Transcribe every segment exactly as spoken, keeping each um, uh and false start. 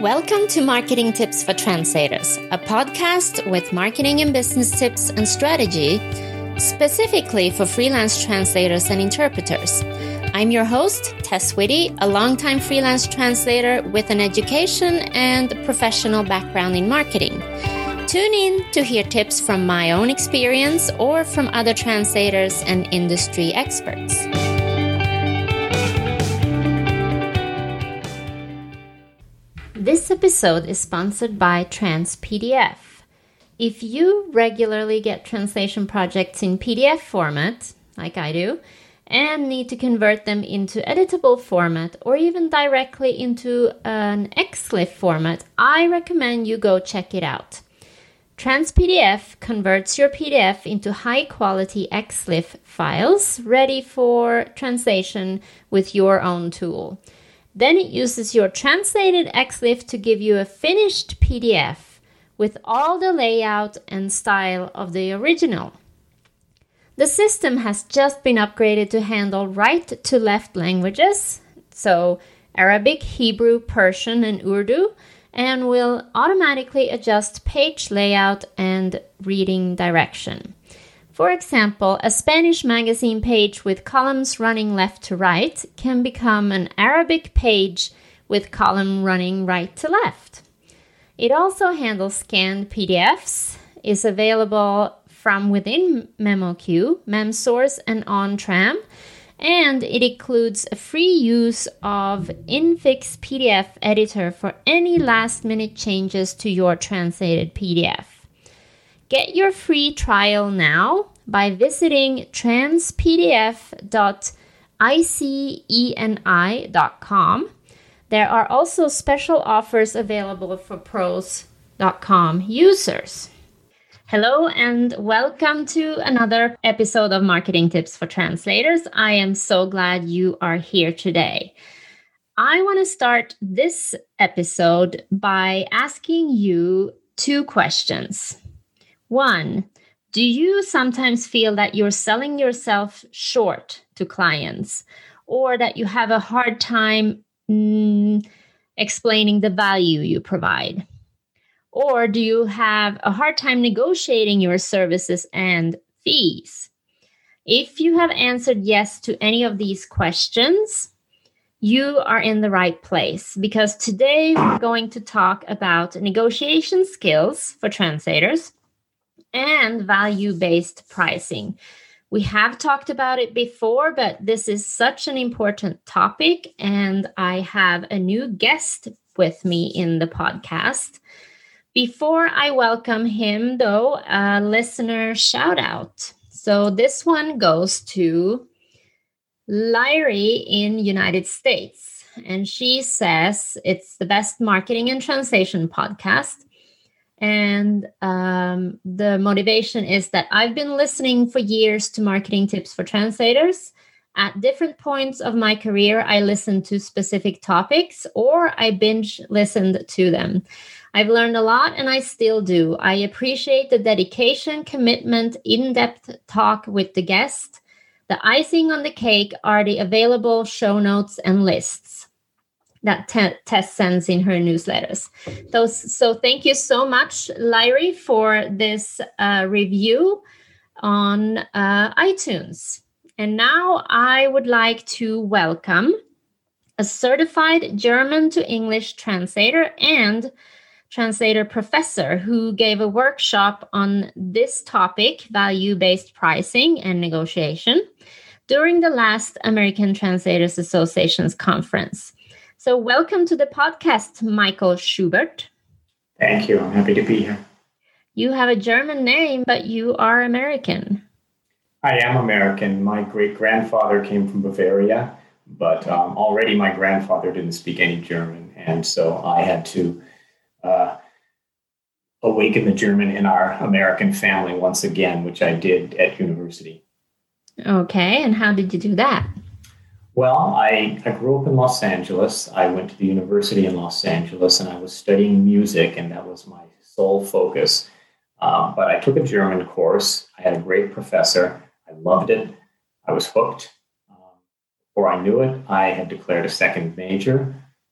Welcome to Marketing Tips for Translators, a podcast with marketing and business tips and strategy specifically for freelance translators and interpreters. I'm your host, Tess Whitty, a longtime freelance translator with an education and professional background in marketing. Tune in to hear tips from my own experience or from other translators and industry experts. This episode is sponsored by TransPDF. If you regularly get translation projects in P D F format, like I do, and need to convert them into editable format or even directly into an X L I F format, I recommend you go check it out. TransPDF converts your P D F into high-quality X L I F files ready for translation with your own tool. Then it uses your translated X L I F to give you a finished P D F with all the layout and style of the original. The system has just been upgraded to handle right-to-left languages, so Arabic, Hebrew, Persian, and Urdu, and will automatically adjust page layout and reading direction. For example, a Spanish magazine page with columns running left to right can become an Arabic page with column running right to left. It also handles scanned P D Fs, is available from within MemoQ, MemSource, and OnTram, and it includes a free use of Infix P D F editor for any last-minute changes to your translated P D F. Get your free trial now by visiting transpdf dot iceni dot com. There are also special offers available for pros dot com users. Hello and welcome to another episode of Marketing Tips for Translators. I am so glad you are here today. I want to start this episode by asking you two questions. One, do you sometimes feel that you're selling yourself short to clients or that you have a hard time mm, explaining the value you provide? Or do you have a hard time negotiating your services and fees? If you have answered yes to any of these questions, you are in the right place because today we're going to talk about negotiation skills for translators and value-based pricing. We have talked about it before, but this is such an important topic, and I have a new guest with me in the podcast. Before I welcome him, though, a listener shout out. So this one goes to Lyrie in United States, and she says it's the best marketing and translation podcast. And um, the motivation is that I've been listening for years to Marketing Tips for Translators. At different points of my career, I listened to specific topics or I binge listened to them. I've learned a lot and I still do. I appreciate the dedication, commitment, in-depth talk with the guest. The icing on the cake are the available show notes and lists that Tess sends in her newsletters. Those, so thank you so much, Lyrie, for this uh, review on uh, iTunes. And now I would like to welcome a certified German to English translator and translator professor who gave a workshop on this topic, value-based pricing and negotiation, during the last American Translators Association's conference. So welcome to the podcast, Michael Schubert. Thank you. I'm happy to be here. You have a German name, but you are American. I am American. My great-grandfather came from Bavaria, but um, already my grandfather didn't speak any German. And so I had to uh, awaken the German in our American family once again, which I did at university. Okay. And how did you do that? Well, I, I grew up in Los Angeles. I went to the university in Los Angeles, and I was studying music, and that was my sole focus. Um, but I took a German course. I had a great professor. I loved it. I was hooked. Um, before I knew it, I had declared a second major.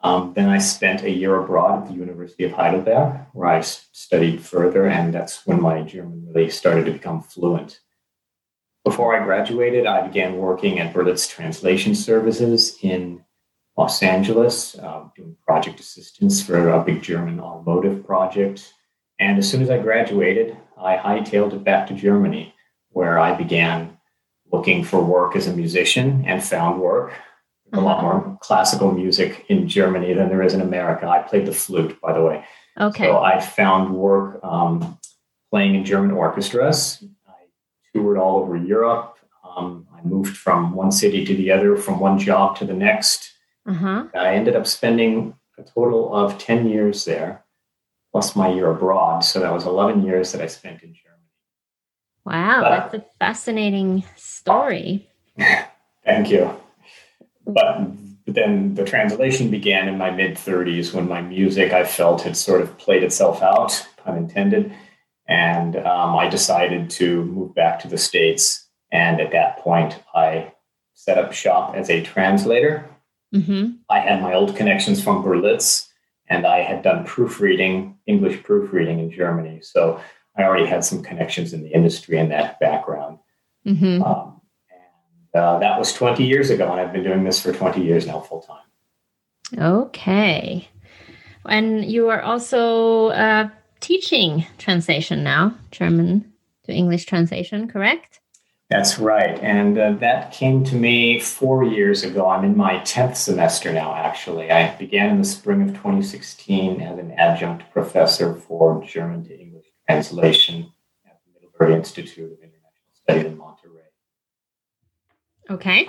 Um, then I spent a year abroad at the University of Heidelberg, where I s- studied further, and that's when my German really started to become fluent. Before I graduated, I began working at Berlitz Translation Services in Los Angeles, uh, doing project assistance for a big German automotive project. And as soon as I graduated, I hightailed it back to Germany, where I began looking for work as a musician and found work. There's a lot more classical music in Germany than there is in America. I played the flute, by the way. Okay. So I found work um, playing in German orchestras. I toured all over Europe. Um, I moved from one city to the other, from one job to the next. Uh-huh. I ended up spending a total of ten years there, plus my year abroad. So that was eleven years that I spent in Germany. Wow, But, that's a fascinating story. Thank you. But then the translation began in my mid-thirties when my music, I felt, had sort of played itself out, pun intended. And um, I decided to move back to the States. And at that point, I set up shop as a translator. Mm-hmm. I had my old connections from Berlitz, and I had done proofreading, English proofreading in Germany. So I already had some connections in the industry and that background. Mm-hmm. Um, Uh, that was twenty years ago, and I've been doing this for twenty years now, full time. Okay. And you are also uh, teaching translation now, German to English translation, correct? That's right. And uh, that came to me four years ago. I'm in my tenth semester now, actually. I began in the spring of twenty sixteen as an adjunct professor for German to English translation at the Middlebury Institute of International Studies in Monterey. Okay.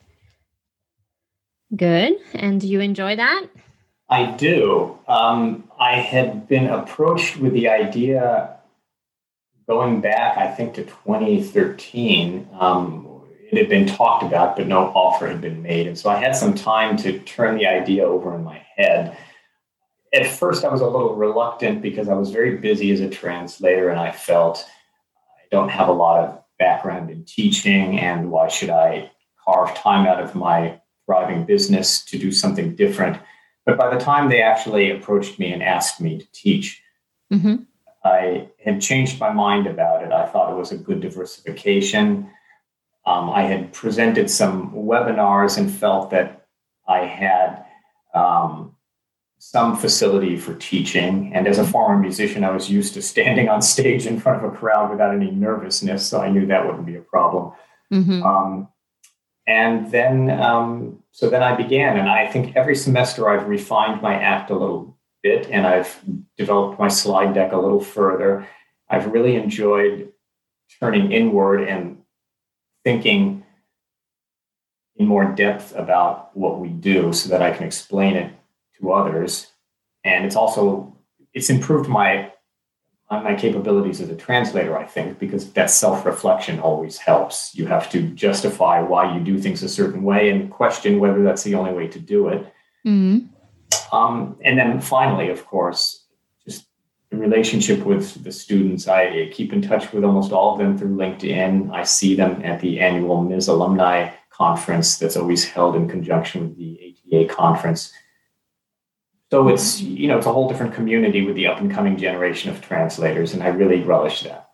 Good. And do you enjoy that? I do. Um, I had been approached with the idea going back, I think, to twenty thirteen. Um, it had been talked about, but no offer had been made. And so I had some time to turn the idea over in my head. At first, I was a little reluctant because I was very busy as a translator, and I felt I don't have a lot of background in teaching, and why should I carve time out of my thriving business to do something different? But by the time they actually approached me and asked me to teach, Mm-hmm. I had changed my mind about it. I thought it was a good diversification. Um, I had presented some webinars and felt that I had um, some facility for teaching. And as a former musician, I was used to standing on stage in front of a crowd without any nervousness, so I knew that wouldn't be a problem. Mm-hmm. Um, and then, um, so then I began, and I think every semester I've refined my act a little bit, and I've developed my slide deck a little further. I've really enjoyed turning inward and thinking in more depth about what we do so that I can explain it to others. And it's also, it's improved my my capabilities as a translator, I think, because that self-reflection always helps. You have to justify why you do things a certain way and question whether that's the only way to do it. Mm-hmm. Um, and then finally, of course, just the relationship with the students. I keep in touch with almost all of them through LinkedIn. I see them at the annual M I S alumni conference that's always held in conjunction with the A T A conference. So it's, you know, it's a whole different community with the up and coming generation of translators, and I really relish that.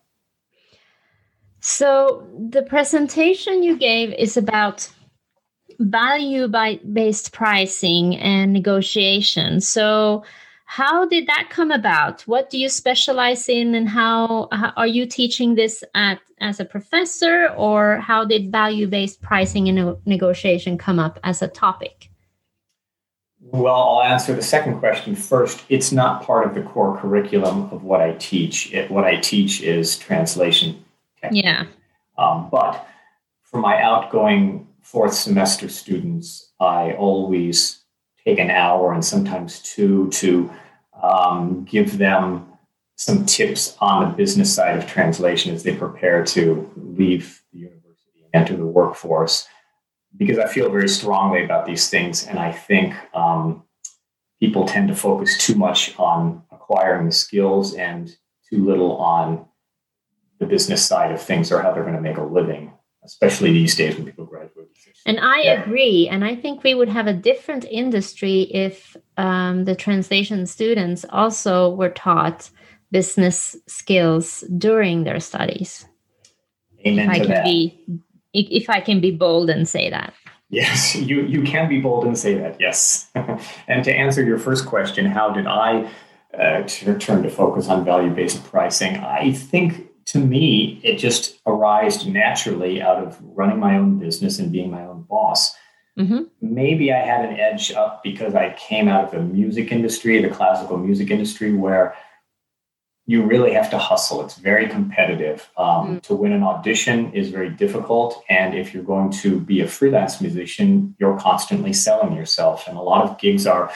So the presentation you gave is about value-based pricing and negotiation. So how did that come about? What do you specialize in, and how, how are you teaching this at as a professor, or how did value-based pricing and no- negotiation come up as a topic? Well, I'll answer the second question first. It's not part of the core curriculum of what I teach. It, what I teach is translation technique. Yeah. Um, but for my outgoing fourth semester students, I always take an hour and sometimes two to um, give them some tips on the business side of translation as they prepare to leave the university and enter the workforce. Because I feel very strongly about these things, and I think um, people tend to focus too much on acquiring the skills and too little on the business side of things or how they're going to make a living, especially these days when people graduate And I Yeah. agree. And I think we would have a different industry if um, the translation students also were taught business skills during their studies. Amen if I to can that. be, if I can be bold and say that. Yes, you, you can be bold and say that, yes. And to answer your first question, how did I uh, t- turn to focus on value-based pricing? I think, to me, it just arose naturally out of running my own business and being my own boss. Mm-hmm. Maybe I had an edge up because I came out of the music industry, the classical music industry, where you really have to hustle. It's very competitive. Um, mm. To win an audition is very difficult. And if you're going to be a freelance musician, you're constantly selling yourself. And a lot of gigs are,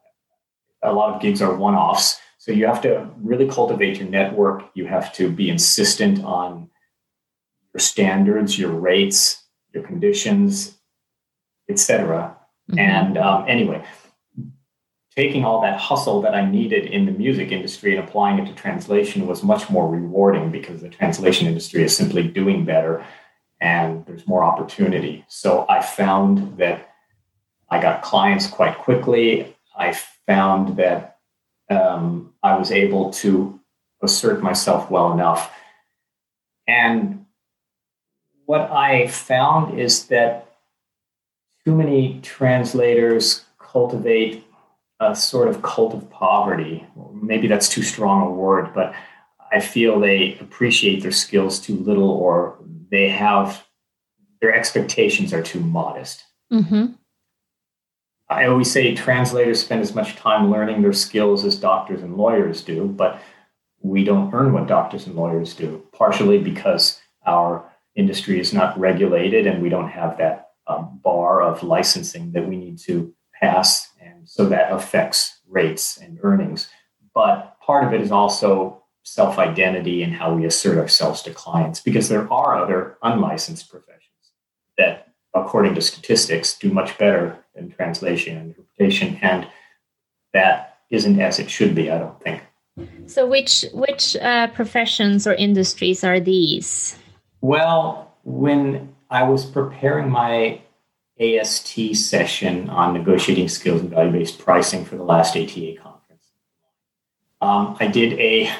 a lot of gigs are one-offs. So you have to really cultivate your network. You have to be insistent on your standards, your rates, your conditions, et cetera. Mm-hmm. And um, anyway, taking all that hustle that I needed in the music industry and applying it to translation was much more rewarding because the translation industry is simply doing better and there's more opportunity. So I found that I got clients quite quickly. I found that um, I was able to assert myself well enough. And what I found is that too many translators cultivate a sort of cult of poverty. Maybe that's too strong a word, but I feel they appreciate their skills too little, or they have, their expectations are too modest. Mm-hmm. I always say translators spend as much time learning their skills as doctors and lawyers do, but we don't earn what doctors and lawyers do, partially because our industry is not regulated and we don't have that um, bar of licensing that we need to pass. And so that affects rates and earnings. But part of it is also self-identity and how we assert ourselves to clients, because there are other unlicensed professions that, according to statistics, do much better than translation and interpretation. And that isn't as it should be, I don't think. So which which uh, professions or industries are these? Well, when I was preparing my A S T session on negotiating skills and value-based pricing for the last A T A conference, um, I did a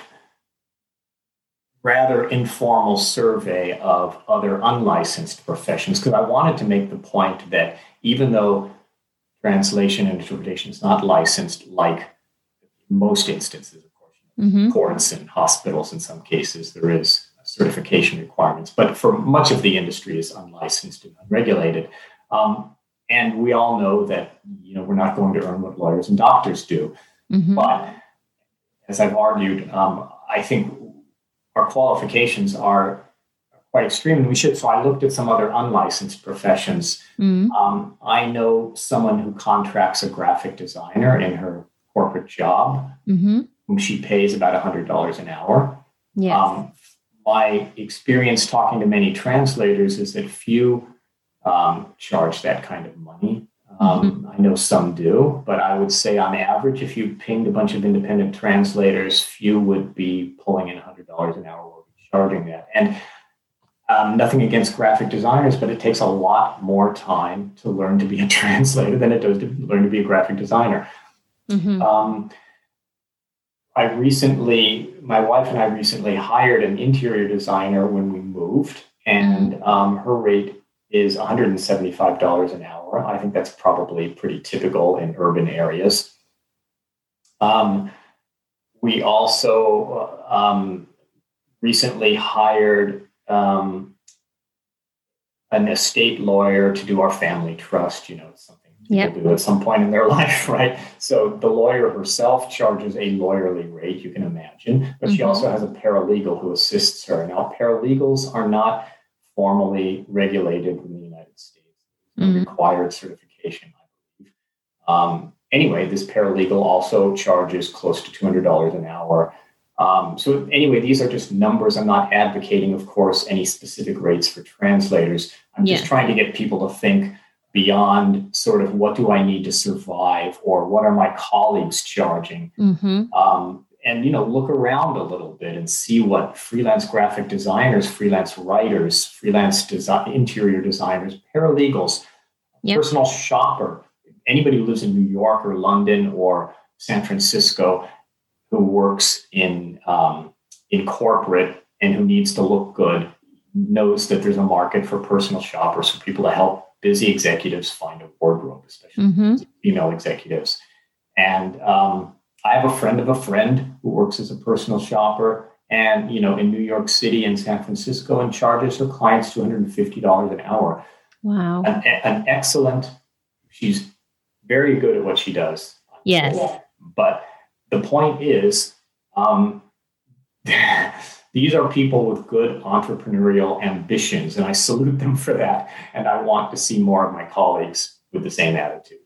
rather informal survey of other unlicensed professions because I wanted to make the point that even though translation and interpretation is not licensed, like most instances, of course, mm-hmm. courts and hospitals, in some cases, there is certification requirements, but for much of the industry is unlicensed and unregulated. Um, and we all know that, you know, we're not going to earn what lawyers and doctors do. Mm-hmm. But as I've argued, um, I think our qualifications are quite extreme, and we should. So I looked at some other unlicensed professions. Mm-hmm. Um, I know someone who contracts a graphic designer in her corporate job, mm-hmm. whom she pays about one hundred dollars an hour. Yes. Um, my experience talking to many translators is that few um, charge that kind of money. Um, mm-hmm. I know some do, but I would say on average, if you pinged a bunch of independent translators, few would be pulling in one hundred dollars an hour or charging that. And um, nothing against graphic designers, but it takes a lot more time to learn to be a translator than it does to learn to be a graphic designer. Mm-hmm. Um, I recently, my wife and I recently hired an interior designer when we moved, and um, her rate is one hundred seventy-five dollars an hour. I think that's probably pretty typical in urban areas. Um, we also uh, um, recently hired um, an estate lawyer to do our family trust. You know, it's something people yep. do at some point in their life, right? So the lawyer herself charges a lawyerly rate, you can imagine, but mm-hmm. she also has a paralegal who assists her. Now, paralegals are not formally regulated in the United States. Mm-hmm. Required certification, I believe. Um, anyway, this paralegal also charges close to two hundred dollars an hour. Um, so anyway, these are just numbers. I'm not advocating, of course, any specific rates for translators. I'm yeah. just trying to get people to think beyond sort of what do I need to survive or what are my colleagues charging. Mm-hmm. Um, and, you know, look around a little bit and see what freelance graphic designers, freelance writers, freelance design, interior designers, paralegals, yep. personal shopper, anybody who lives in New York or London or San Francisco who works in um, in corporate and who needs to look good knows that there's a market for personal shoppers, for people to help busy executives find a wardrobe, especially mm-hmm. female executives. And um, I have a friend of a friend who works as a personal shopper and, you know, in New York City and San Francisco, and charges her clients two hundred fifty dollars an hour. Wow. An, an excellent, she's very good at what she does. Yes. But the point is, um, these are people with good entrepreneurial ambitions, and I salute them for that. And I want to see more of my colleagues with the same attitude.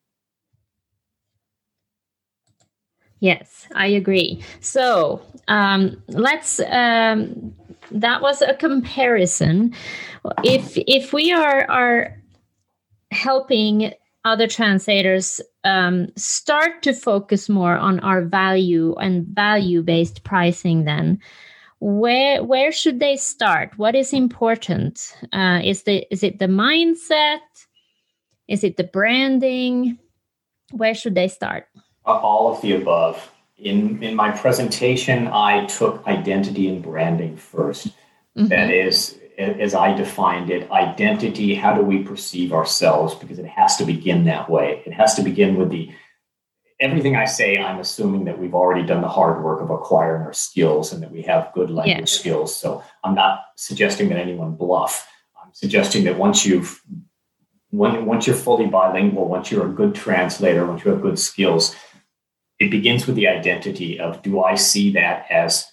Yes, I agree. So um, let's. Um, that was a comparison. If if we are are helping other translators um, start to focus more on our value and value-based pricing, then where where should they start? What is important? Uh, is the is it the mindset? Is it the branding? Where should they start? All of the above. In in my presentation, I took identity and branding first. Mm-hmm. That is, as I defined it, identity, how do we perceive ourselves? Because it has to begin that way. It has to begin with the, everything I say, I'm assuming that we've already done the hard work of acquiring our skills and that we have good language yes. skills. So I'm not suggesting that anyone bluff. I'm suggesting that once you've, when, once you're fully bilingual, once you're a good translator, once you have good skills, it begins with the identity of, do I see that as,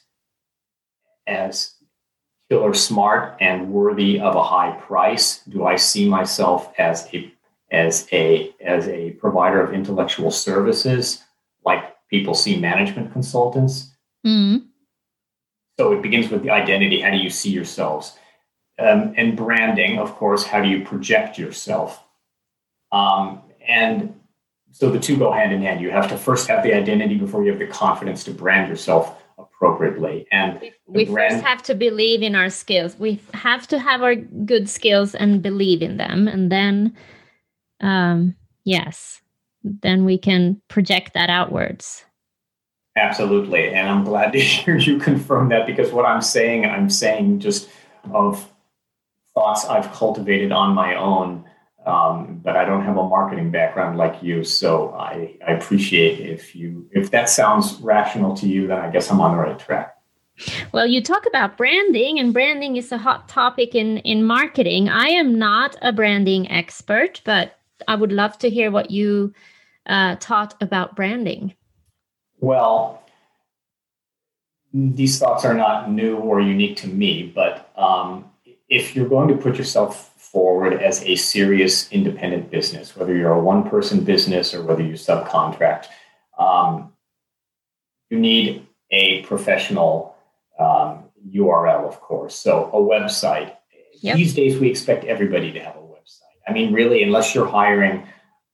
as killer smart and worthy of a high price? Do I see myself as a as a as a provider of intellectual services, like people see management consultants? Mm-hmm. So it begins with the identity. How do you see yourselves? Um, and branding, of course, how do you project yourself? Um, and so the two go hand in hand. You have to first have the identity before you have the confidence to brand yourself appropriately. And we brand, first have to believe in our skills. We have to have our good skills and believe in them. And then, um, yes, then we can project that outwards. Absolutely. And I'm glad to hear you confirm that, because what I'm saying, I'm saying just of thoughts I've cultivated on my own. Um, but I don't have a marketing background like you, so I, I appreciate if you if that sounds rational to you, then I guess I'm on the right track. Well, you talk about branding, and branding is a hot topic in, in marketing. I am not a branding expert, but I would love to hear what you uh, taught about branding. Well, these thoughts are not new or unique to me, but um, if you're going to put yourself forward as a serious independent business, whether you're a one-person business or whether you subcontract, um, you need a professional um, U R L, of course. So a website. Yep. These days, we expect everybody to have a website. I mean, really, unless you're hiring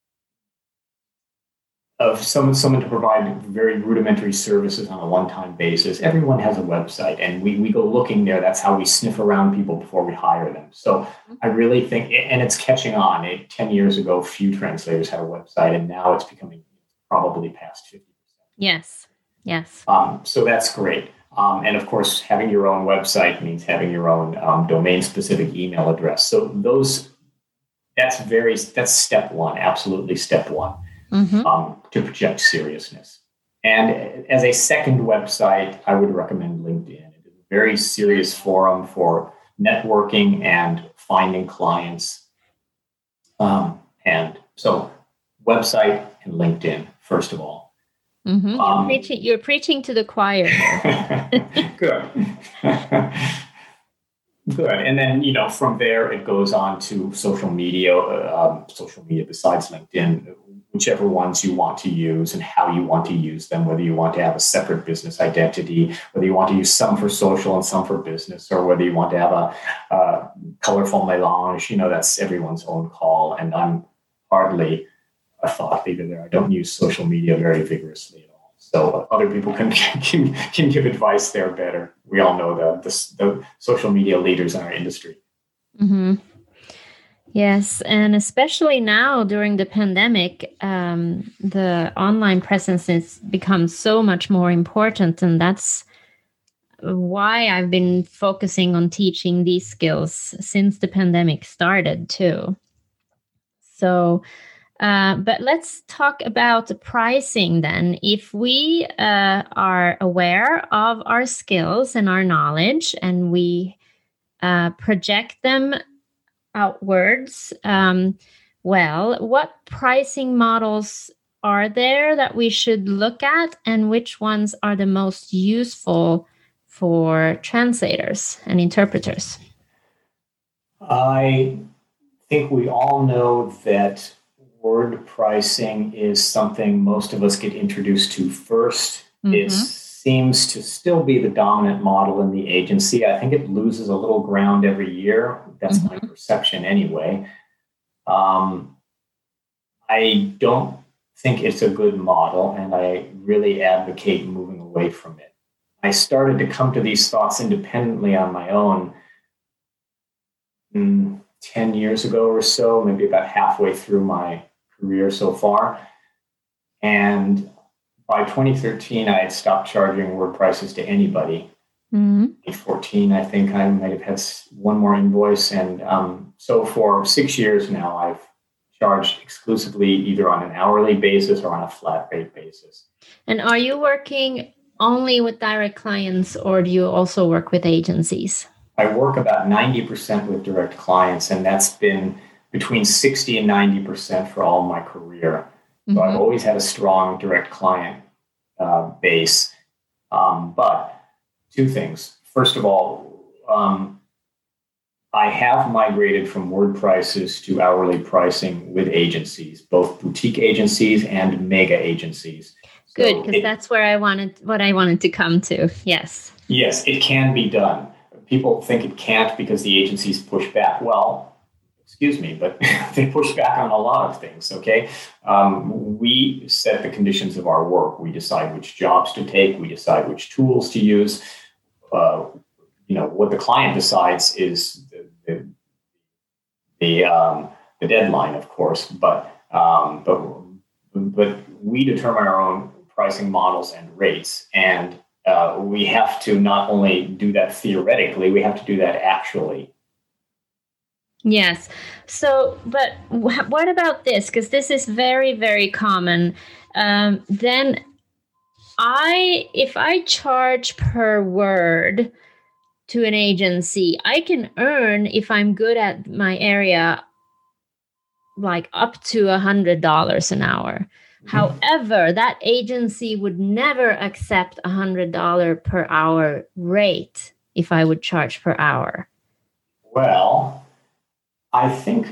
of someone, someone to provide very rudimentary services on a one-time basis, everyone has a website, and we, we go looking there. That's how we sniff around people before we hire them. So I really think, and it's catching on. It, ten years ago, few translators had a website, and now it's becoming probably past fifty percent. Yes, yes. Um, so that's great. Um, and of course, having your own website means having your own um, domain-specific email address. So those, that's very, that's step one, absolutely step one. Mm-hmm. Um, to project seriousness. And as a second website, I would recommend LinkedIn. It is a very serious forum for networking and finding clients. Um, and so website and LinkedIn, first of all. Mm-hmm. Um, you're, preaching, you're preaching to the choir. Good. Good. And then, you know, from there, it goes on to social media, um, social media besides LinkedIn, whichever ones you want to use and how you want to use them, whether you want to have a separate business identity, whether you want to use some for social and some for business, or whether you want to have a, a colorful melange, you know, that's everyone's own call. And I'm hardly a thought leader there. I don't use social media very vigorously at all. So other people can can, can give advice there better. We all know the, the, the social media leaders in our industry. Mm-hmm. Yes, and especially now during the pandemic, um, the online presence has become so much more important, and that's why I've been focusing on teaching these skills since the pandemic started too. So, uh, but let's talk about the pricing then. If we uh, are aware of our skills and our knowledge, and we uh, project them outwards, um, well, what pricing models are there that we should look at, and which ones are the most useful for translators and interpreters? I think we all know that word pricing is something most of us get introduced to first. Mm-hmm. It seems to still be the dominant model in the agency. I think it loses a little ground every year. That's mm-hmm. my perception anyway. Um, I don't think it's a good model, and I really advocate moving away from it. I started to come to these thoughts independently on my own mm, ten years ago or so, maybe about halfway through my career so far. And by twenty thirteen, I had stopped charging word prices to anybody. Mm-hmm. twenty fourteen, I think I might have had one more invoice. And um, so for six years now, I've charged exclusively either on an hourly basis or on a flat rate basis. And are you working only with direct clients, or do you also work with agencies? I work about ninety percent with direct clients, and that's been between sixty and ninety percent for all my career. So mm-hmm. I've always had a strong direct client uh, base. Um, but two things. First of all, um, I have migrated from word prices to hourly pricing with agencies, both boutique agencies and mega agencies. So good, because that's where I wanted what I wanted to come to. Yes. Yes, it can be done. People think it can't because the agencies push back. Well, excuse me, but they push back on a lot of things, okay? Um, we set the conditions of our work. We decide which jobs to take. We decide which tools to use. Uh, you know, what the client decides is the the, the, um, the deadline, of course, but, um, but, but we determine our own pricing models and rates, and uh, we have to not only do that theoretically, we have to do that actually. Yes. So, but wh- what about this? Because this is very, very common. Um, then I, if I charge per word to an agency, I can earn, if I'm good at my area, like up to a hundred dollars an hour. Mm-hmm. However, that agency would never accept a hundred dollar per hour rate if I would charge per hour. Well, I think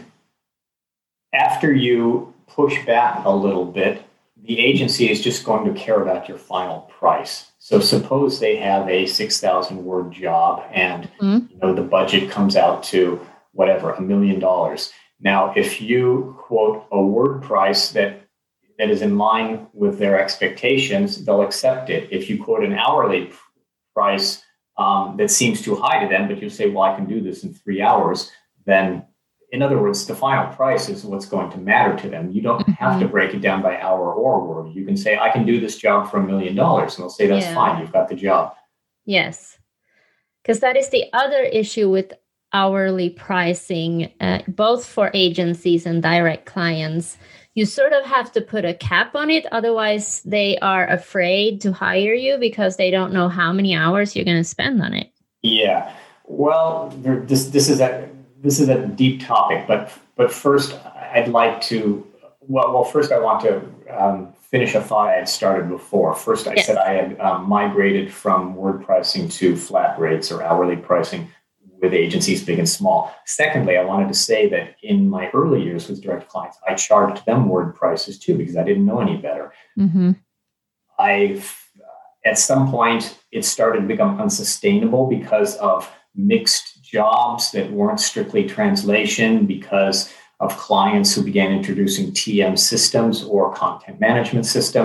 after you push back a little bit, the agency is just going to care about your final price. So suppose they have a six thousand word job and mm-hmm. you know the budget comes out to whatever, a million dollars. Now, if you quote a word price that, that is in line with their expectations, they'll accept it. If you quote an hourly price um, that seems too high to them, but you say, well, I can do this in three hours, then in other words, the final price is what's going to matter to them. You don't mm-hmm. have to break it down by hour or word. You can say, I can do this job for a million dollars. And they'll say, that's yeah. fine. You've got the job. Yes. Because that is the other issue with hourly pricing, uh, both for agencies and direct clients. You sort of have to put a cap on it. Otherwise, they are afraid to hire you because they don't know how many hours you're going to spend on it. Yeah. Well, there, this this is a this is a deep topic, but but first I'd like to well well first I want to um, finish a thought I had started before. First, I yes. said I had um, migrated from word pricing to flat rates or hourly pricing with agencies big and small. Secondly, I wanted to say that in my early years with direct clients, I charged them word prices too because I didn't know any better. Mm-hmm. I've at some point it started to become unsustainable because of mixed jobs that weren't strictly translation, because of clients who began introducing T M systems or content management systems,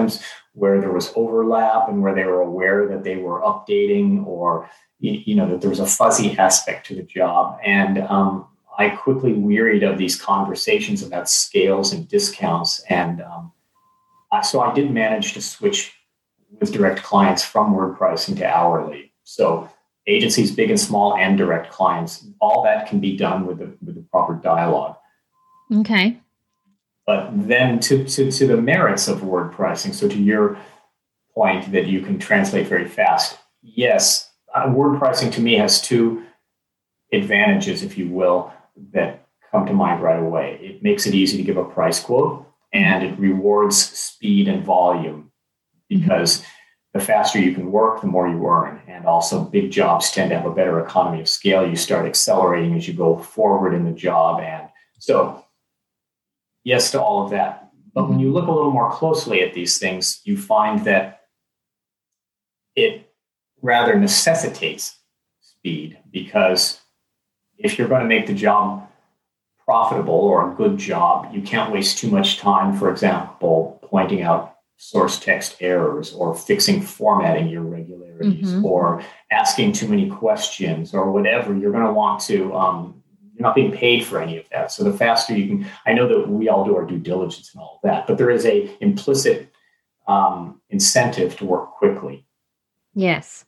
where there was overlap and where they were aware that they were updating, or, you know, that there was a fuzzy aspect to the job. And um, I quickly wearied of these conversations about scales and discounts. And um, so I did manage to switch with direct clients from word pricing to hourly. So agencies, big and small, and direct clients, all that can be done with the, with the proper dialogue. Okay. But then to, to, to the merits of word pricing, so to your point that you can translate very fast, yes, uh, word pricing to me has two advantages, if you will, that come to mind right away. It makes it easy to give a price quote, and it rewards speed and volume, because the faster you can work, the more you earn. And also big jobs tend to have a better economy of scale. You start accelerating as you go forward in the job. And so yes to all of that. But when you look a little more closely at these things, you find that it rather necessitates speed, because if you're going to make the job profitable or a good job, you can't waste too much time, for example, pointing out source text errors or fixing formatting irregularities, mm-hmm. or asking too many questions or whatever. You're going to want to, um, you're not being paid for any of that. So the faster you can, I know that we all do our due diligence and all of that, but there is a implicit um, incentive to work quickly. Yes.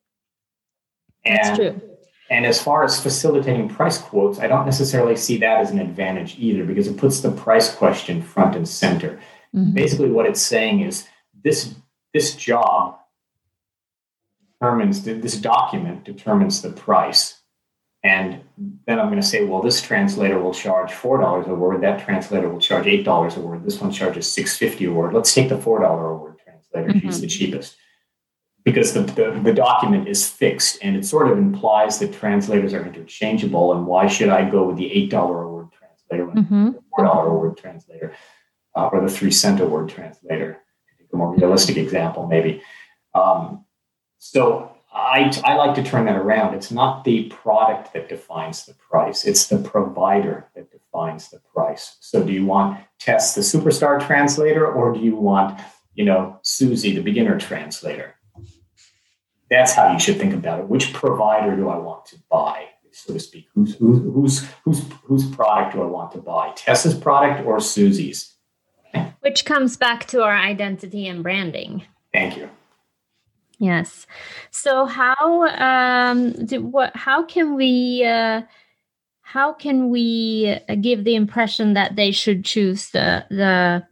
That's and, true. And as far as facilitating price quotes, I don't necessarily see that as an advantage either, because it puts the price question front and center. Mm-hmm. Basically, what it's saying is this this job determines, this document determines the price. And then I'm going to say, well, this translator will charge four dollars a word. That translator will charge eight dollars a word. This one charges six dollars and fifty cents a word. Let's take the four dollars a word translator. Mm-hmm. She's the cheapest. Because the, the, the document is fixed, and it sort of implies that translators are interchangeable. And why should I go with the eight dollars a word translator when mm-hmm. the four dollars a word translator? Uh, or the three cent a word translator, to take a more realistic example, maybe. Um, so I, I like to turn that around. It's not the product that defines the price. It's the provider that defines the price. So do you want Tess, the superstar translator, or do you want, you know, Susie, the beginner translator? That's how you should think about it. Which provider do I want to buy, so to speak? Who's, who's, who's, who's, whose product do I want to buy? Tess's product or Susie's? Which comes back to our identity and branding. Thank you. Yes. So how um, do, what? How can we? Uh, how can we give the impression that they should choose the the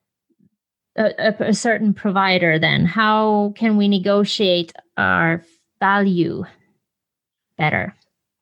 a, a certain provider? Then how can we negotiate our value better?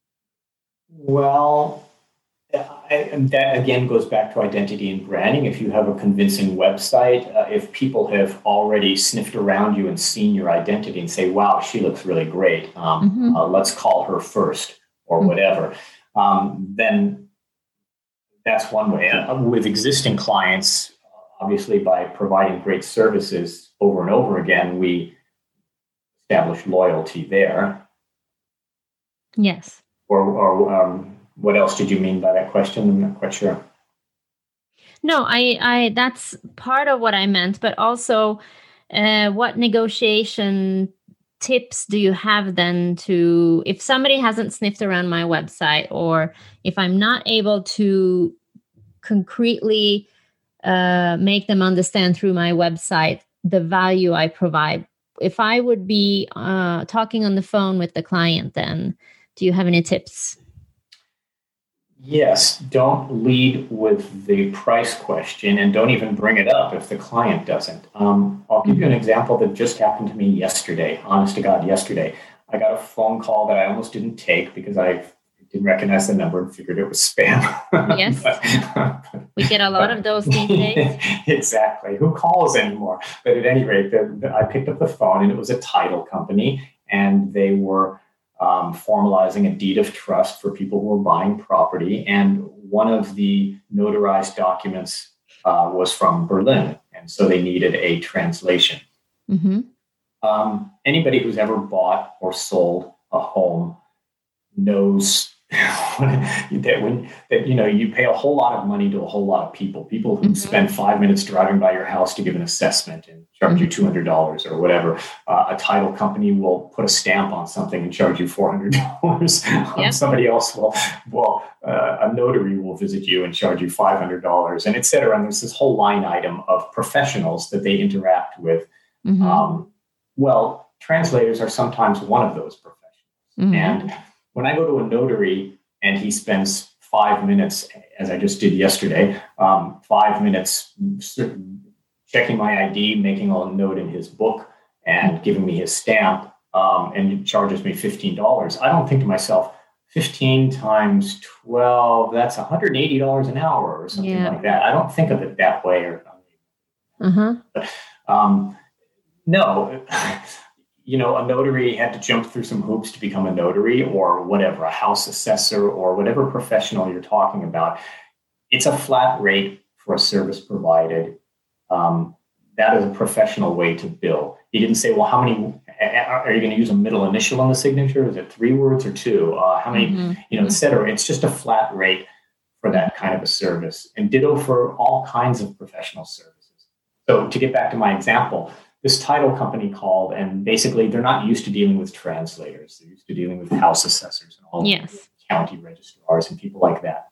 Well. I, and that again goes back to identity and branding. If you have a convincing website, uh, if people have already sniffed around you and seen your identity and say, wow, she looks really great, um, mm-hmm. uh, let's call her first, or mm-hmm. whatever, um, then that's one way. Uh, with existing clients, obviously by providing great services over and over again, we establish loyalty there. Yes. Or, or um, what else did you mean by that question? I'm not quite sure. No, I, I that's part of what I meant, but also uh, what negotiation tips do you have then to, if somebody hasn't sniffed around my website, or if I'm not able to concretely uh, make them understand through my website the value I provide, if I would be uh, talking on the phone with the client, then do you have any tips? Yes, don't lead with the price question, and don't even bring it up if the client doesn't. Um, I'll give you an example that just happened to me yesterday, honest to God, yesterday. I got a phone call that I almost didn't take because I didn't recognize the number and figured it was spam. Yes, but, we get a lot of those these days. Exactly. Who calls anymore? But at any rate, the, the, I picked up the phone, and it was a title company, and they were Um, formalizing a deed of trust for people who were buying property. And one of the notarized documents uh, was from Berlin. And so they needed a translation. Mm-hmm. Um, anybody who's ever bought or sold a home knows that when that you know you pay a whole lot of money to a whole lot of people, people who mm-hmm. spend five minutes driving by your house to give an assessment and charge mm-hmm. you two hundred dollars or whatever. Uh, a title company will put a stamp on something and charge you four hundred dollars. Yep. um, somebody else will, well, uh, a notary will visit you and charge you five hundred dollars, and et cetera. And there's this whole line item of professionals that they interact with. Mm-hmm. Um, well, translators are sometimes one of those professionals, mm-hmm. and when I go to a notary and he spends five minutes, as I just did yesterday, um, five minutes checking my I D, making a note in his book, and giving me his stamp, um, and he charges me fifteen dollars, I don't think to myself, fifteen times twelve, that's one hundred eighty dollars an hour or something yeah. like that. I don't think of it that way. Or, uh-huh. but, um, no. You know, a notary had to jump through some hoops to become a notary or whatever, a house assessor or whatever professional you're talking about. It's a flat rate for a service provided. Um, that is a professional way to bill. He didn't say, well, how many, are you going to use a middle initial on the signature? Is it three words or two? Uh, how many, mm-hmm. you know, et cetera. It's just a flat rate for that kind of a service. And ditto for all kinds of professional services. So to get back to my example, this title company called, and basically they're not used to dealing with translators. They're used to dealing with house assessors and all yes. the county registrars and people like that.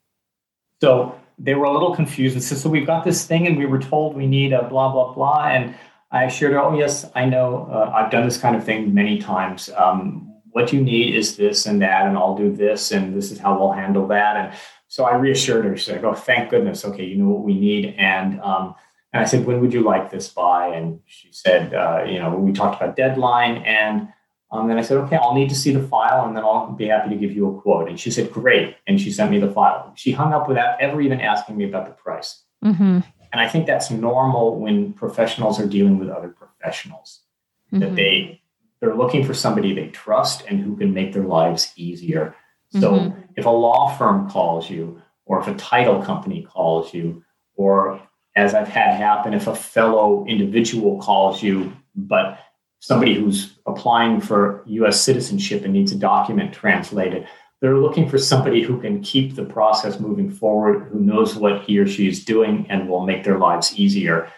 So they were a little confused and said, so we've got this thing and we were told we need a blah, blah, blah. And I assured her, oh, yes, I know. Uh, I've done this kind of thing many times. Um, what you need is this and that, and I'll do this, and this is how we'll handle that. And so I reassured her. She said, oh, thank goodness. Okay, you know what we need. And um, And I said, when would you like this by? And she said, uh, you know, we talked about deadline. And um, then I said, okay, I'll need to see the file and then I'll be happy to give you a quote. And she said, great. And she sent me the file. She hung up without ever even asking me about the price. Mm-hmm. And I think that's normal when professionals are dealing with other professionals, mm-hmm. that they, they're looking for somebody they trust and who can make their lives easier. So mm-hmm. if a law firm calls you, or if a title company calls you, or as I've had happen, if a fellow individual calls you, but somebody who's applying for U S citizenship and needs a document translated, they're looking for somebody who can keep the process moving forward, who knows what he or she is doing and will make their lives easier.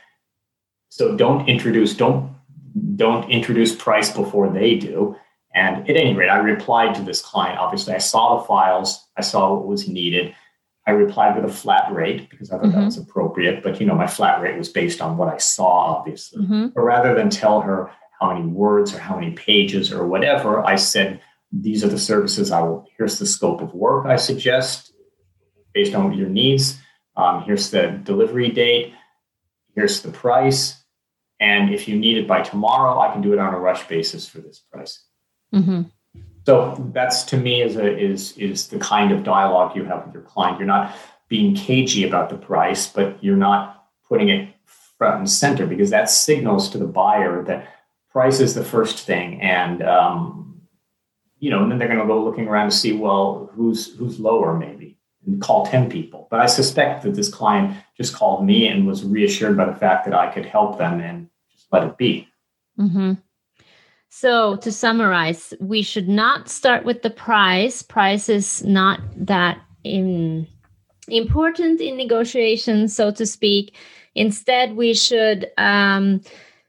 So don't introduce, don't, don't introduce price before they do. And at any rate, I replied to this client. Obviously, I saw the files. I saw what was needed. I replied with a flat rate because I thought mm-hmm. that was appropriate. But, you know, my flat rate was based on what I saw, obviously. Mm-hmm. But rather than tell her how many words or how many pages or whatever, I said, these are the services I will, here's the scope of work I suggest based on your needs. Um, here's the delivery date. Here's the price. And if you need it by tomorrow, I can do it on a rush basis for this price. Mm-hmm. So that's, to me, is a, is is the kind of dialogue you have with your client. You're not being cagey about the price, but you're not putting it front and center, because that signals to the buyer that price is the first thing. And, um, you know, and then they're going to go looking around to see, well, who's who's lower maybe, and call ten people. But I suspect that this client just called me and was reassured by the fact that I could help them and just let it be. Mm-hmm. So to summarize, we should not start with the price. Price is not that in, important in negotiations, so to speak. Instead, we should um,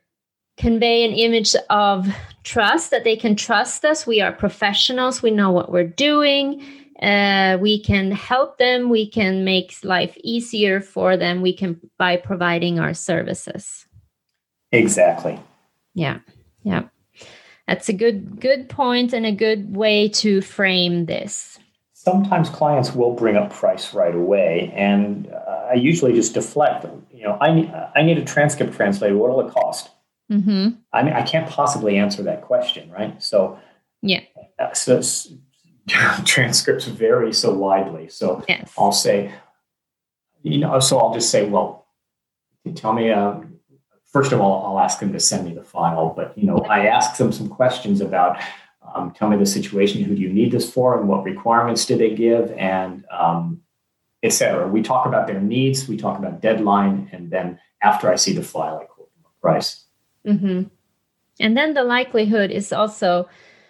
convey an image of trust, that they can trust us. We are professionals. We know what we're doing. Uh, we can help them. We can make life easier for them. We can, by providing our services. Exactly. Yeah. Yeah. That's a good good point and a good way to frame this. Sometimes clients will bring up price right away, and uh, I usually just deflect. You know, I need, I need a transcript translated. What will it cost? Mm-hmm. I mean, I can't possibly answer that question, right? So, yeah. Uh, so transcripts vary so widely. So yes. I'll say, you know, so I'll just say, well, tell me. Uh, First of all, I'll ask them to send me the file, but, you know, I ask them some questions about, um, tell me the situation, who do you need this for, and what requirements do they give, and um, et cetera. We talk about their needs, we talk about deadline, and then after I see the file, I quote them a price. Mm-hmm. And then the likelihood is also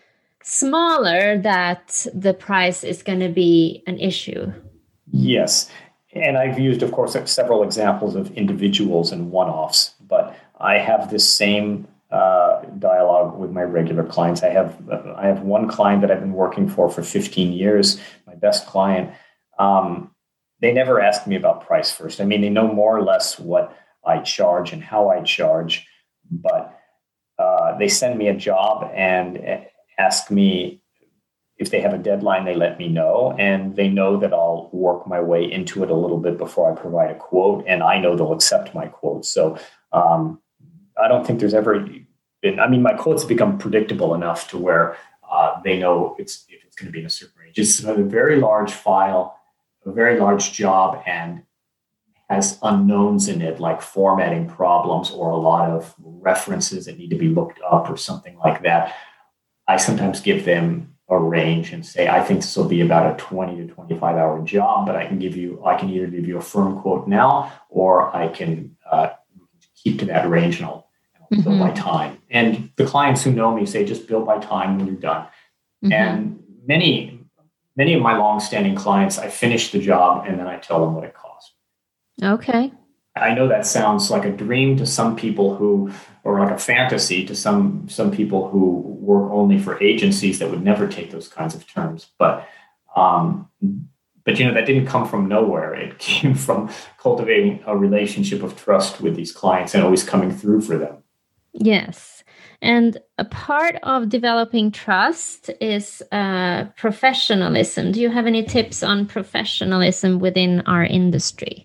smaller that the price is going to be an issue. Yes. And I've used, of course, several examples of individuals and one-offs, but I have this same uh, dialogue with my regular clients. I have uh, I have one client that I've been working for for fifteen years, my best client. Um, they never ask me about price first. I mean, they know more or less what I charge and how I charge, but uh, they send me a job and ask me if they have a deadline. They let me know, and they know that I'll work my way into it a little bit before I provide a quote, and I know they'll accept my quote. So um, I don't think there's ever been, I mean, my quotes have become predictable enough to where uh, they know it's if it's going to be in a certain range. It's a very large file, a very large job, and has unknowns in it, like formatting problems or a lot of references that need to be looked up or something like that. I sometimes give them a range and say, I think this will be about a twenty to twenty-five hour job, but I can give you, I can either give you a firm quote now, or I can uh, keep to that range and I'll, and I'll mm-hmm. bill by time. And the clients who know me say, just bill by time when you're done. Mm-hmm. And many, many of my longstanding clients, I finish the job and then I tell them what it costs. Okay. I know that sounds like a dream to some people who, or like a fantasy to some some people who work only for agencies that would never take those kinds of terms. But, um, but you know, that didn't come from nowhere. It came from cultivating a relationship of trust with these clients and always coming through for them. Yes. And a part of developing trust is uh, professionalism. Do you have any tips on professionalism within our industry?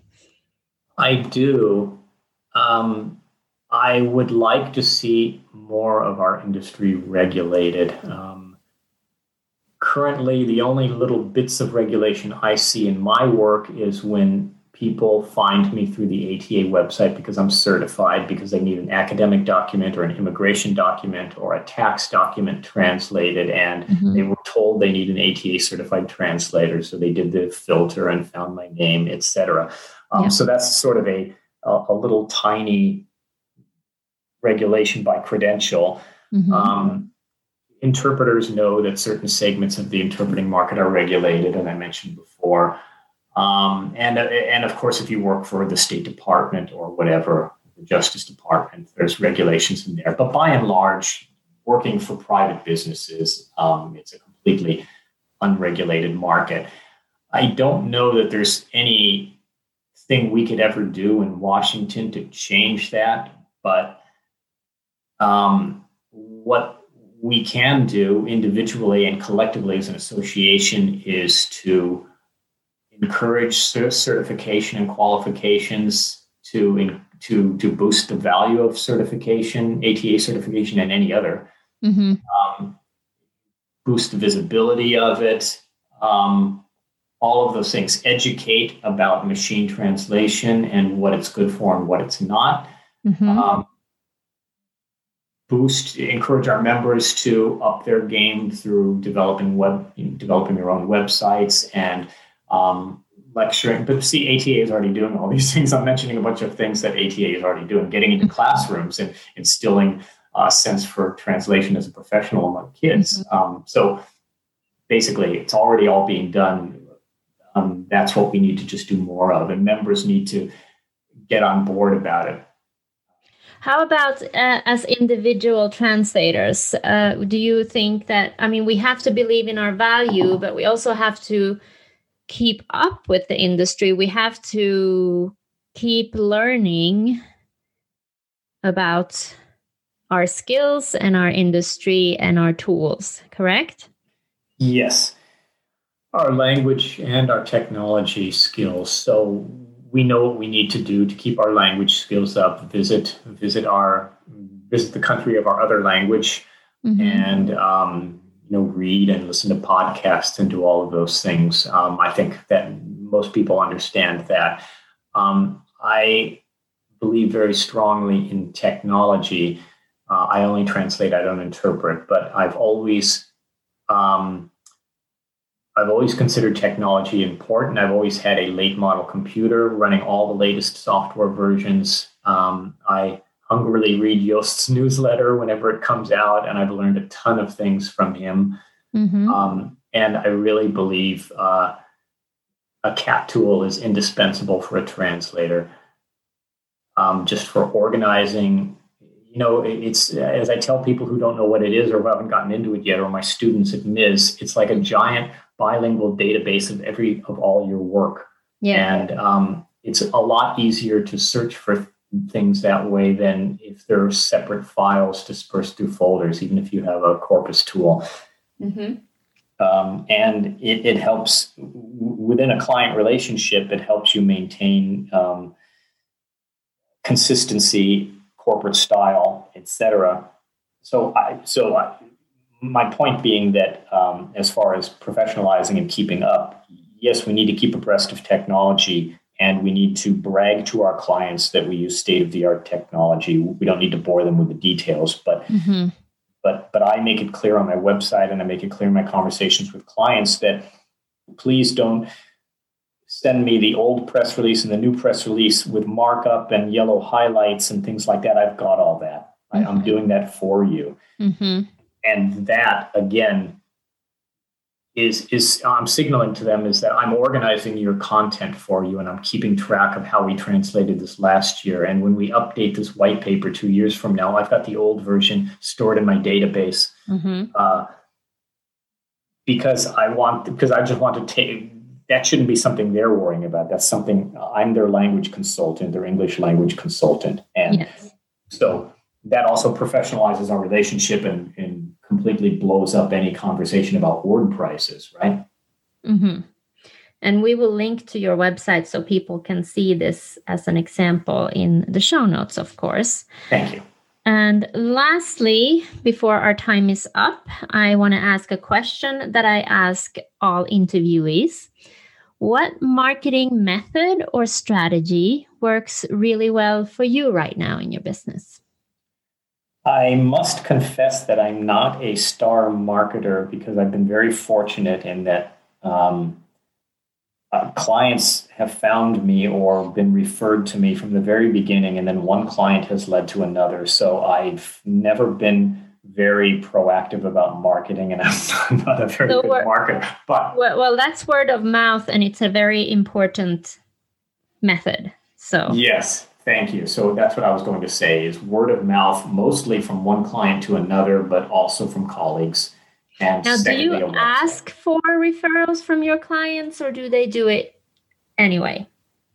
I do. Um, I would like to see more of our industry regulated. Um, currently, the only little bits of regulation I see in my work is when people find me through the A T A website because I'm certified, because they need an academic document or an immigration document or a tax document translated, and mm-hmm. they were told they need an A T A certified translator, so they did the filter and found my name, et cetera. Um, yeah. So that's sort of a, a, a little tiny regulation by credential. Mm-hmm. Um, interpreters know that certain segments of the interpreting market are regulated, and I mentioned before. Um, and, and of course, if you work for the State Department or whatever, the Justice Department, there's regulations in there. But by and large, working for private businesses, um, it's a completely unregulated market. I don't know that there's any thing we could ever do in Washington to change that. But um, what we can do individually and collectively as an association is to encourage certification and qualifications to, in, to, to boost the value of certification, A T A certification, and any other. Mm-hmm. Um, boost the visibility of it. Um, all of those things. Educate about machine translation and what it's good for and what it's not. Mm-hmm. Um, boost, encourage our members to up their game through developing web, developing their own websites and um, lecturing. But see, A T A is already doing all these things. I'm mentioning a bunch of things that A T A is already doing, getting into classrooms and instilling a sense for translation as a professional among kids. Mm-hmm. Um, so basically, it's already all being done. Um, that's what we need to just do more of, and members need to get on board about it. How about uh, as individual translators? Uh, do you think that, I mean, we have to believe in our value, but we also have to keep up with the industry. We have to keep learning about our skills and our industry and our tools, correct? Yes. Our language and our technology skills. So we know what we need to do to keep our language skills up. Visit, visit our, visit the country of our other language, mm-hmm. and um, you know, read and listen to podcasts and do all of those things. Um, I think that most people understand that. Um, I believe very strongly in technology. Uh, I only translate; I don't interpret. But I've always um, I've always considered technology important. I've always had a late model computer running all the latest software versions. Um, I hungrily read Jost's newsletter whenever it comes out, and I've learned a ton of things from him. Mm-hmm. Um, and I really believe uh, a C A T tool is indispensable for a translator, um, just for organizing. You know, it's, as I tell people who don't know what it is or who haven't gotten into it yet, or my students at M I S, it's like a giant bilingual database of every, of all your work. Yeah. And um, it's a lot easier to search for things that way than if there are separate files dispersed through folders, even if you have a corpus tool. Mm-hmm. Um, and it, it helps within a client relationship. It helps you maintain um, consistency, corporate style, et cetera. So, I, so I, my point being that um, as far as professionalizing and keeping up, yes, we need to keep abreast of technology, and we need to brag to our clients that we use state-of-the-art technology. We don't need to bore them with the details, but mm-hmm. but but I make it clear on my website, and I make it clear in my conversations with clients that please don't send me the old press release and the new press release with markup and yellow highlights and things like that. I've got all that. Mm-hmm. I, I'm doing that for you. Mm-hmm. And that, again, is is I'm signaling to them is that I'm organizing your content for you, and I'm keeping track of how we translated this last year. And when we update this white paper two years from now, I've got the old version stored in my database. Mm-hmm. Uh, because I want, because I just want to take, that shouldn't be something they're worrying about. That's something, I'm their language consultant, their English language consultant. And yes. so that also professionalizes our relationship and, and completely blows up any conversation about word prices, right? Mm-hmm. And we will link to your website so people can see this as an example in the show notes, of course. Thank you. And lastly, before our time is up, I want to ask a question that I ask all interviewees. What marketing method or strategy works really well for you right now in your business? I must confess that I'm not a star marketer because I've been very fortunate in that um, uh, clients have found me or been referred to me from the very beginning, and then one client has led to another. So I've never been very proactive about marketing, and I'm not a very so good marketer. But well, well, that's word of mouth, and it's a very important method. So yes. Thank you. So that's what I was going to say is word of mouth, mostly from one client to another, but also from colleagues. And now, do you ask for referrals from your clients, or do they do it anyway?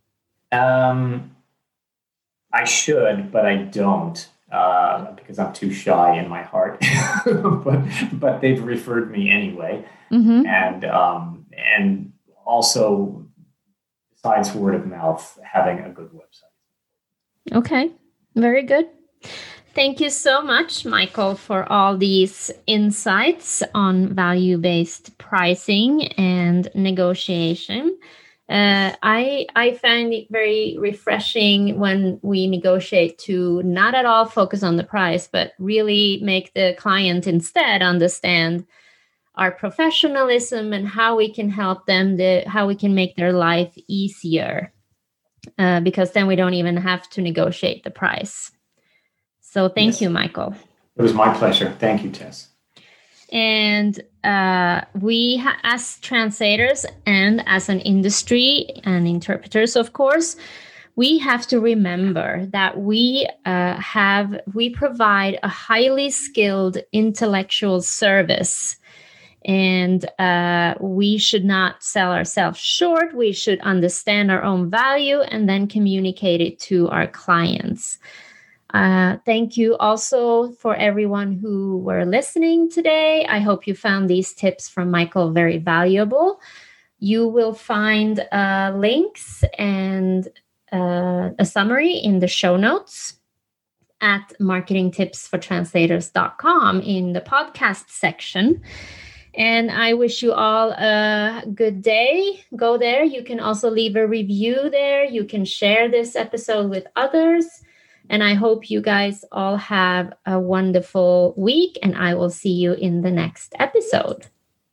Um, I should, but I don't uh, because I'm too shy in my heart. but but they've referred me anyway, mm-hmm. and um, and also besides word of mouth, having a good website. Okay, very good. Thank you so much, Michael, for all these insights on value-based pricing and negotiation. Uh, I I find it very refreshing when we negotiate to not at all focus on the price, but really make the client instead understand our professionalism and how we can help them, the, how we can make their life easier. Uh, because then we don't even have to negotiate the price. So thank yes. you, Michael. It was my pleasure. Thank you, Tess. And uh, we, ha- as translators and as an industry and interpreters, of course, we have to remember that we uh, have, we provide a highly skilled intellectual service. And uh, we should not sell ourselves short. We should understand our own value and then communicate it to our clients. Uh, thank you also for everyone who were listening today. I hope you found these tips from Michael very valuable. You will find uh, links and uh, a summary in the show notes at marketing tips for translators dot com in the podcast section. And I wish you all a good day. Go there. You can also leave a review there. You can share this episode with others. And I hope you guys all have a wonderful week. And I will see you in the next episode.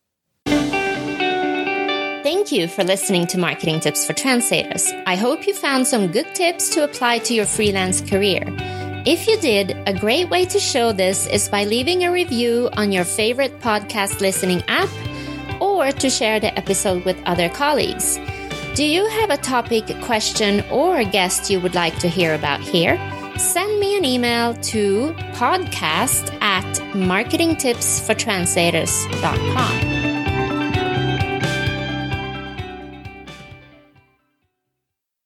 Thank you for listening to Marketing Tips for Translators. I hope you found some good tips to apply to your freelance career. If you did, a great way to show this is by leaving a review on your favorite podcast listening app or to share the episode with other colleagues. Do you have a topic, question, or a guest you would like to hear about here? Send me an email to podcast at marketing tips for translators dot com.